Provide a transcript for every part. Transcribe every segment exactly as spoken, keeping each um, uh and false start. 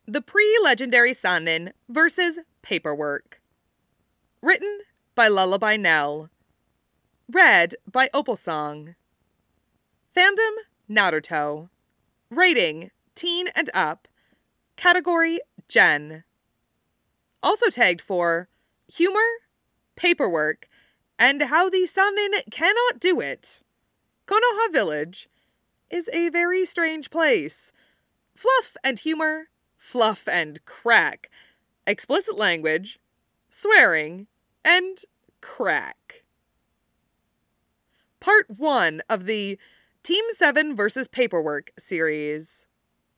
The Pre-Legendary Sannin versus Paperwork. Written by Lullaby Nell. Read by Opal Song. Fandom, Naruto. Rating, teen and up. Category, Gen. Also tagged for humor, paperwork, and how the Sannin cannot do it. Konoha Village is a very strange place. Fluff and humor, fluff and crack, explicit language, swearing, and crack. Part one of the Team seven versus Paperwork series.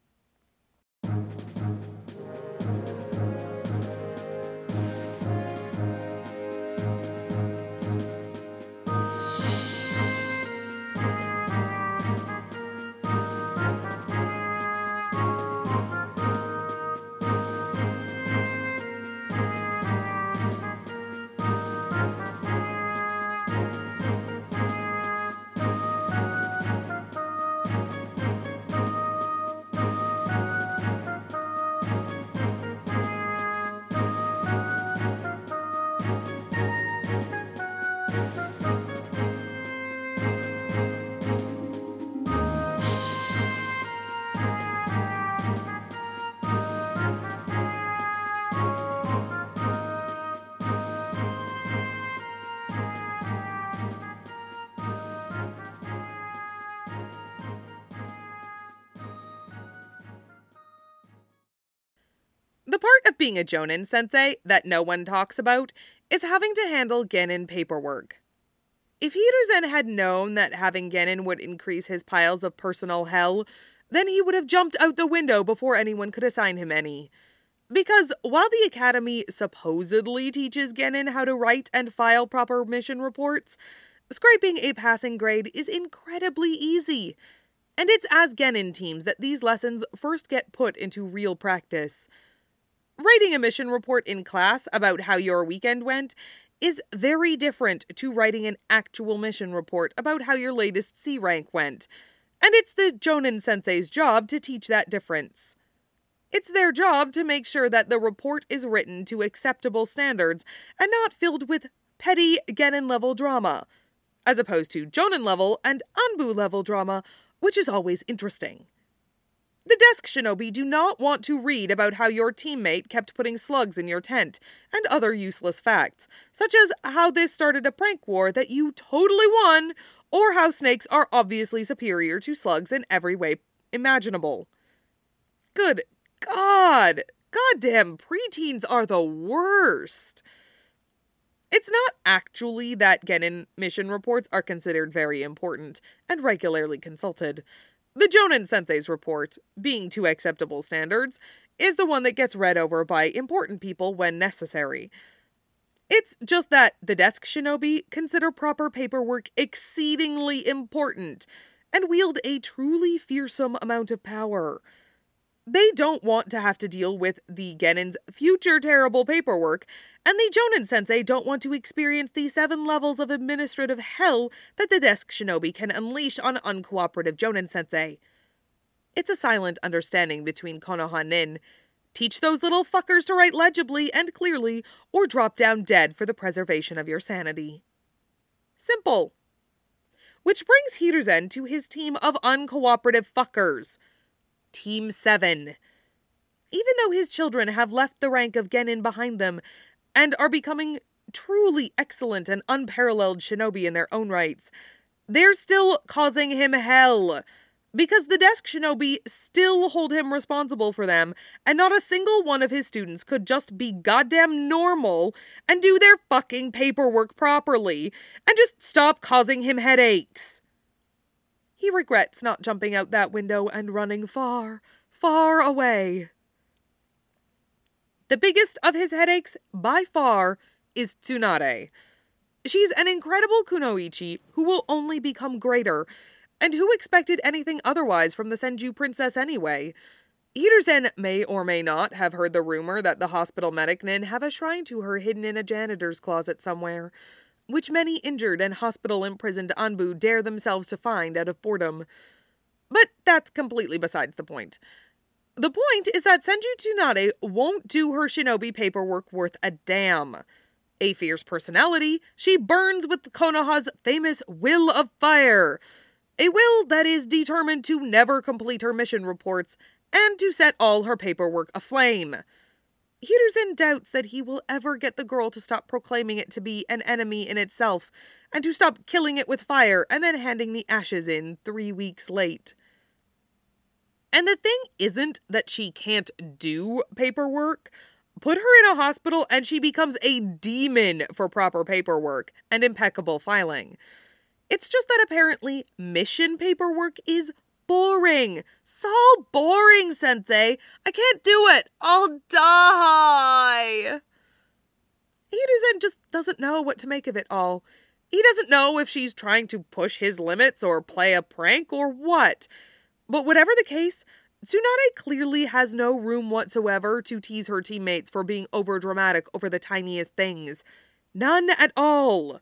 The part of being a Jonin sensei that no one talks about is having to handle Genin paperwork. If Hiruzen had known that having Genin would increase his piles of personal hell, then he would have jumped out the window before anyone could assign him any. Because while the Academy supposedly teaches Genin how to write and file proper mission reports, scraping a passing grade is incredibly easy. And it's as Genin teams that these lessons first get put into real practice. Writing a mission report in class about how your weekend went is very different to writing an actual mission report about how your latest C rank went, and it's the Jonin sensei's job to teach that difference. It's their job to make sure that the report is written to acceptable standards and not filled with petty Genin-level drama, as opposed to Jonin-level and Anbu-level drama, which is always interesting. The desk shinobi do not want to read about how your teammate kept putting slugs in your tent, and other useless facts, such as how this started a prank war that you totally won, or how snakes are obviously superior to slugs in every way imaginable. Good God! Goddamn preteens are the worst! It's not actually that Genin mission reports are considered very important and regularly consulted. The Jonin sensei's report, being to acceptable standards, is the one that gets read over by important people when necessary. It's just that the desk shinobi consider proper paperwork exceedingly important and wield a truly fearsome amount of power. They don't want to have to deal with the Genin's future terrible paperwork, and the Jonin sensei don't want to experience the seven levels of administrative hell that the desk shinobi can unleash on uncooperative Jonin sensei. It's a silent understanding between Konoha Nin. Teach those little fuckers to write legibly and clearly, or drop down dead for the preservation of your sanity. Simple. Which brings Hiruzen to his team of uncooperative fuckers. Team seven. Even though his children have left the rank of Genin behind them and are becoming truly excellent and unparalleled shinobi in their own rights, they're still causing him hell. Because the desk shinobi still hold him responsible for them, and not a single one of his students could just be goddamn normal and do their fucking paperwork properly, and just stop causing him headaches. He regrets not jumping out that window and running far, far away. The biggest of his headaches, by far, is Tsunade. She's an incredible kunoichi who will only become greater, and who expected anything otherwise from the Senju princess anyway? Hiruzen may or may not have heard the rumor that the hospital medic nin have a shrine to her hidden in a janitor's closet somewhere, which many injured and hospital-imprisoned Anbu dare themselves to find out of boredom. But that's completely besides the point. The point is that Senju Tsunade won't do her shinobi paperwork worth a damn. A fierce personality, she burns with Konoha's famous Will of Fire. A will that is determined to never complete her mission reports and to set all her paperwork aflame. Hiruzen doubts that he will ever get the girl to stop proclaiming it to be an enemy in itself and to stop killing it with fire and then handing the ashes in three weeks late. And the thing isn't that she can't do paperwork. Put her in a hospital and she becomes a demon for proper paperwork and impeccable filing. It's just that apparently mission paperwork is boring. So boring, Sensei. I can't do it. I'll die. Hiruzen just doesn't know what to make of it all. He doesn't know if she's trying to push his limits or play a prank or what. But whatever the case, Tsunade clearly has no room whatsoever to tease her teammates for being overdramatic over the tiniest things. None at all.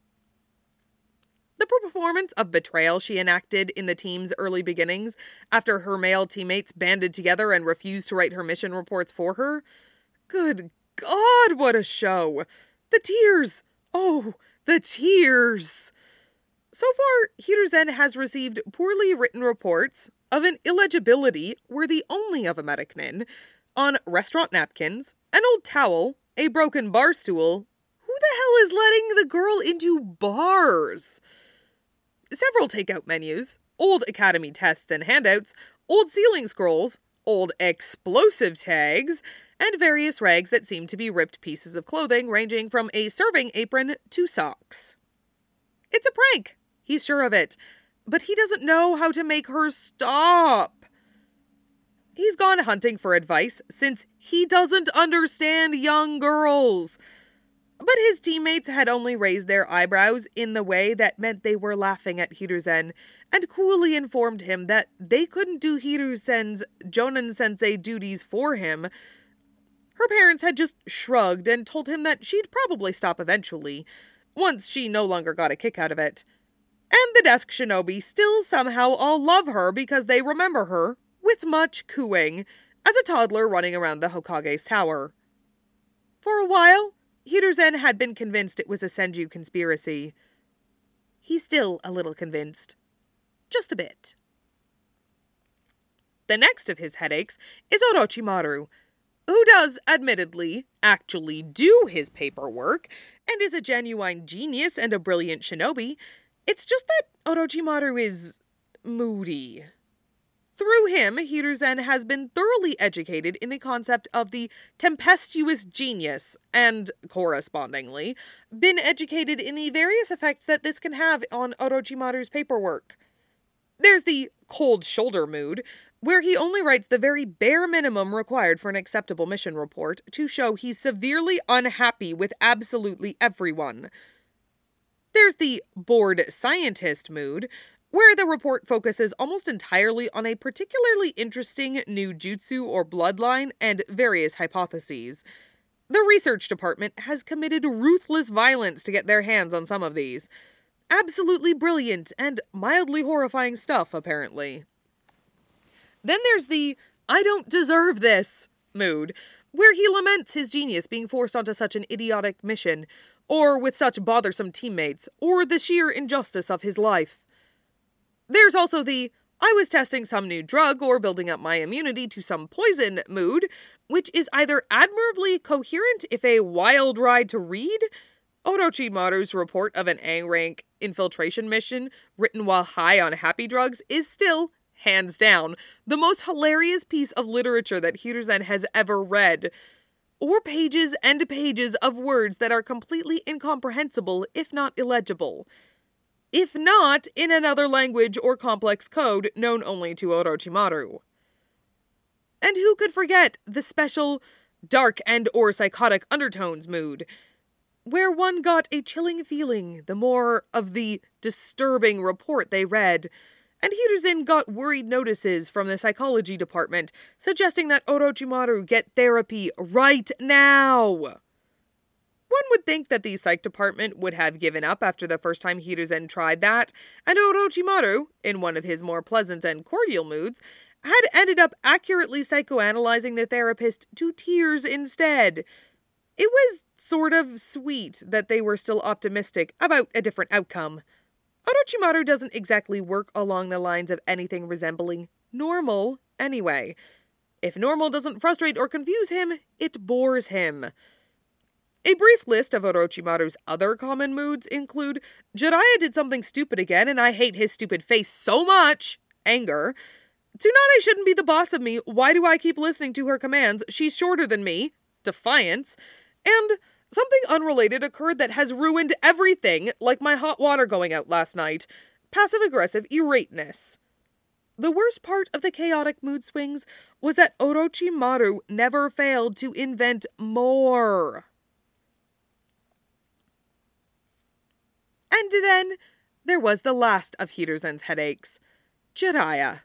The performance of betrayal she enacted in the team's early beginnings, after her male teammates banded together and refused to write her mission reports for her. Good God, what a show! The tears! Oh, the tears! So far, Hiruzen has received poorly written reports of an illegibility worthy only of a Metacnin, on restaurant napkins, an old towel, a broken bar stool. Who the hell is letting the girl into bars? Several takeout menus, old academy tests and handouts, old ceiling scrolls, old explosive tags, and various rags that seem to be ripped pieces of clothing ranging from a serving apron to socks. It's a prank. He's sure of it. But he doesn't know how to make her stop. He's gone hunting for advice since he doesn't understand young girls. But his teammates had only raised their eyebrows in the way that meant they were laughing at Hiruzen and coolly informed him that they couldn't do Hiruzen's Jonin-sensei duties for him. Her parents had just shrugged and told him that she'd probably stop eventually, once she no longer got a kick out of it. And the desk shinobi still somehow all love her because they remember her, with much cooing, as a toddler running around the Hokage's tower. For a while, Hiruzen had been convinced it was a Senju conspiracy. He's still a little convinced. Just a bit. The next of his headaches is Orochimaru, who does, admittedly, actually do his paperwork, and is a genuine genius and a brilliant shinobi. It's just that Orochimaru is moody. Through him, Hiruzen has been thoroughly educated in the concept of the tempestuous genius, and, correspondingly, been educated in the various effects that this can have on Orochimaru's paperwork. There's the cold shoulder mood, where he only writes the very bare minimum required for an acceptable mission report to show he's severely unhappy with absolutely everyone. There's the bored scientist mood, where the report focuses almost entirely on a particularly interesting new jutsu or bloodline and various hypotheses. The research department has committed ruthless violence to get their hands on some of these. Absolutely brilliant and mildly horrifying stuff, apparently. Then there's the I don't deserve this mood, where he laments his genius being forced onto such an idiotic mission, or with such bothersome teammates, or the sheer injustice of his life. There's also the I was testing some new drug or building up my immunity to some poison mood, which is either admirably coherent if a wild ride to read. Orochimaru's report of an A-rank infiltration mission written while high on happy drugs is still, hands down, the most hilarious piece of literature that Hiruzen has ever read. Or pages and pages of words that are completely incomprehensible, if not illegible. If not in another language or complex code known only to Orochimaru. And who could forget the special dark and or psychotic undertones mood, where one got a chilling feeling the more of the disturbing report they read, and Hiruzen got worried notices from the psychology department suggesting that Orochimaru get therapy right now. One would think that the psych department would have given up after the first time Hiruzen tried that, and Orochimaru, in one of his more pleasant and cordial moods, had ended up accurately psychoanalyzing the therapist to tears instead. It was sort of sweet that they were still optimistic about a different outcome. Orochimaru doesn't exactly work along the lines of anything resembling normal anyway. If normal doesn't frustrate or confuse him, it bores him. A brief list of Orochimaru's other common moods include Jiraiya did something stupid again and I hate his stupid face so much. Anger. Tsunade shouldn't be the boss of me. Why do I keep listening to her commands? She's shorter than me. Defiance. And something unrelated occurred that has ruined everything, like my hot water going out last night. Passive-aggressive irrateness. The worst part of the chaotic mood swings was that Orochimaru never failed to invent more. And then there was the last of Hiruzen's headaches. Jiraiya.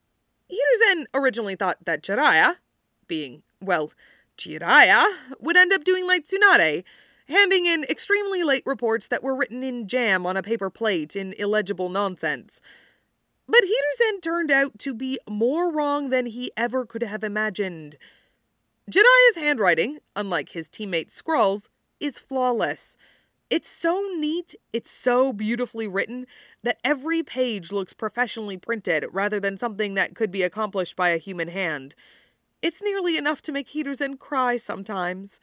Hiruzen originally thought that Jiraiya, being, well, Jiraiya, would end up doing like Tsunade, handing in extremely late reports that were written in jam on a paper plate in illegible nonsense. But Hiruzen turned out to be more wrong than he ever could have imagined. Jiraiya's handwriting, unlike his teammate Skrulls, is flawless. It's so neat, it's so beautifully written, that every page looks professionally printed rather than something that could be accomplished by a human hand. It's nearly enough to make Hiruzen cry sometimes.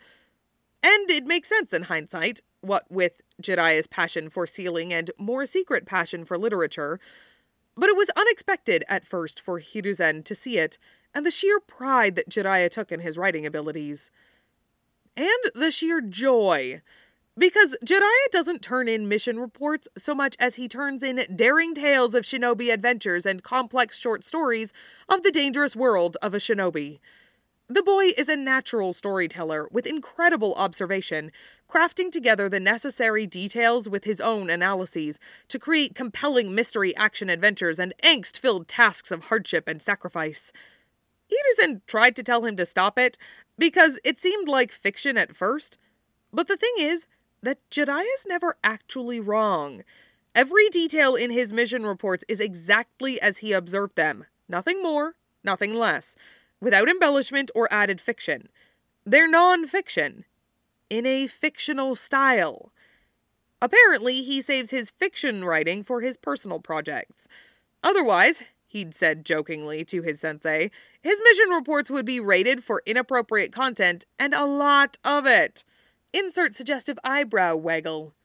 And it makes sense in hindsight, what with Jiraiya's passion for sealing and more secret passion for literature. But it was unexpected at first for Hiruzen to see it, and the sheer pride that Jiraiya took in his writing abilities. And the sheer joy. Because Jiraiya doesn't turn in mission reports so much as he turns in daring tales of shinobi adventures and complex short stories of the dangerous world of a shinobi. The boy is a natural storyteller with incredible observation, crafting together the necessary details with his own analyses to create compelling mystery action adventures and angst-filled tasks of hardship and sacrifice. Hiruzen tried to tell him to stop it, because it seemed like fiction at first. But the thing is that Jiraiya's never actually wrong. Every detail in his mission reports is exactly as he observed them. Nothing more, nothing less. Without embellishment or added fiction. They're non-fiction. In a fictional style. Apparently, he saves his fiction writing for his personal projects. Otherwise, he'd said jokingly to his sensei, his mission reports would be rated for inappropriate content, and a lot of it. Insert suggestive eyebrow waggle.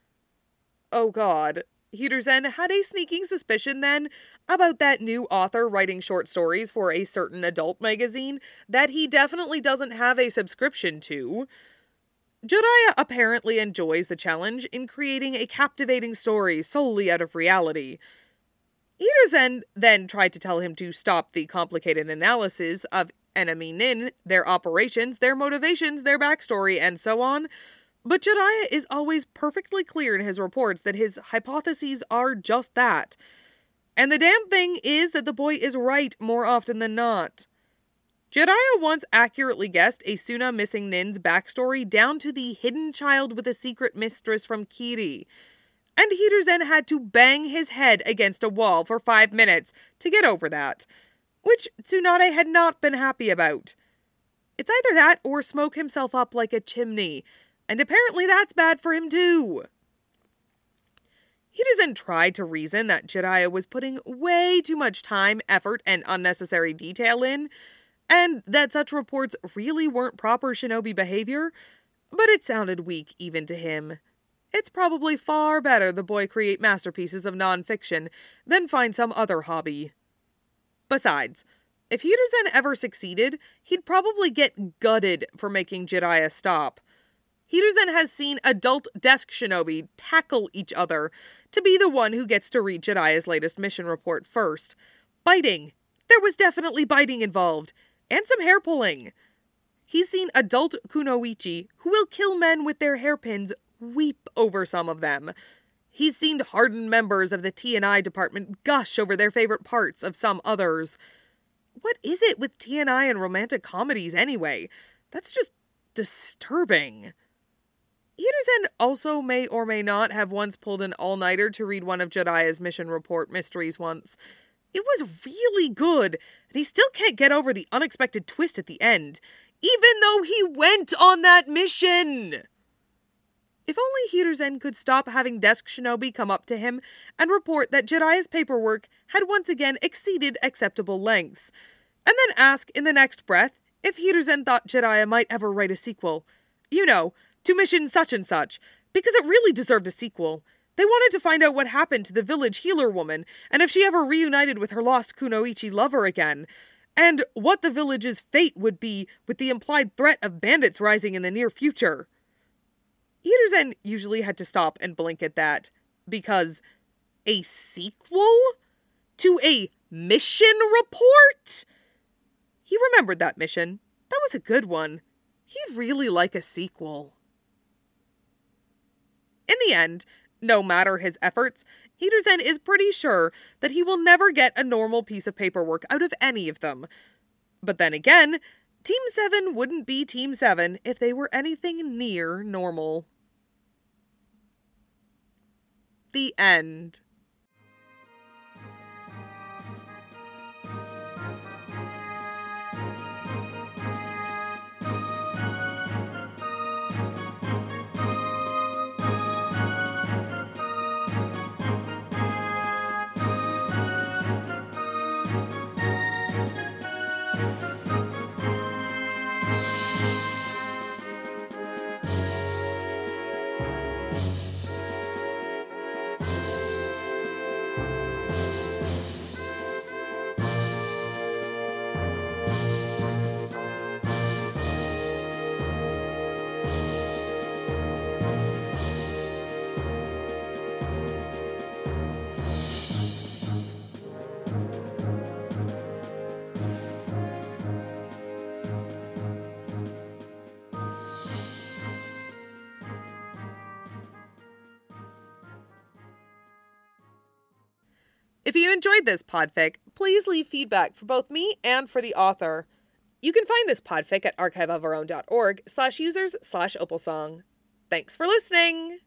Oh god. Hiruzen had a sneaking suspicion then about that new author writing short stories for a certain adult magazine that he definitely doesn't have a subscription to. Jiraiya apparently enjoys the challenge in creating a captivating story solely out of reality. Hiruzen then tried to tell him to stop the complicated analysis of enemy nin, their operations, their motivations, their backstory, and so on. But Jiraiya is always perfectly clear in his reports that his hypotheses are just that. And the damn thing is that the boy is right more often than not. Jiraiya once accurately guessed a Suna missing nin's backstory down to the hidden child with a secret mistress from Kiri. And Hiruzen had to bang his head against a wall for five minutes to get over that. Which Tsunade had not been happy about. It's either that or smoke himself up like a chimney. And apparently that's bad for him too. Hiruzen tried to reason that Jiraiya was putting way too much time, effort, and unnecessary detail in, and that such reports really weren't proper shinobi behavior, but it sounded weak even to him. It's probably far better the boy create masterpieces of non-fiction than find some other hobby. Besides, if Hiruzen ever succeeded, he'd probably get gutted for making Jiraiya stop. Hiruzen has seen adult desk shinobi tackle each other to be the one who gets to read Jiraiya's latest mission report first. Biting. There was definitely biting involved. And some hair pulling. He's seen adult kunoichi who will kill men with their hairpins weep over some of them. He's seen hardened members of the T and I department gush over their favorite parts of some others. What is it with T and I and romantic comedies anyway? That's just disturbing. Hiruzen also may or may not have once pulled an all-nighter to read one of Jiraiya's mission report mysteries once. It was really good, and he still can't get over the unexpected twist at the end, even though he went on that mission! If only Hiruzen could stop having Desk Shinobi come up to him and report that Jiraiya's paperwork had once again exceeded acceptable lengths, and then ask in the next breath if Hiruzen thought Jiraiya might ever write a sequel. You know, to mission such and such, because it really deserved a sequel. They wanted to find out what happened to the village healer woman, and if she ever reunited with her lost Kunoichi lover again, and what the village's fate would be with the implied threat of bandits rising in the near future. Hiruzen usually had to stop and blink at that, because a sequel to a mission report? He remembered that mission. That was a good one. He'd really like a sequel. In the end, no matter his efforts, Hiruzen is pretty sure that he will never get a normal piece of paperwork out of any of them. But then again, Team seven wouldn't be Team seven if they were anything near normal. The end. If you enjoyed this podfic, please leave feedback for both me and for the author. You can find this podfic at archive of our own dot org slash users slash opalsong. Thanks for listening!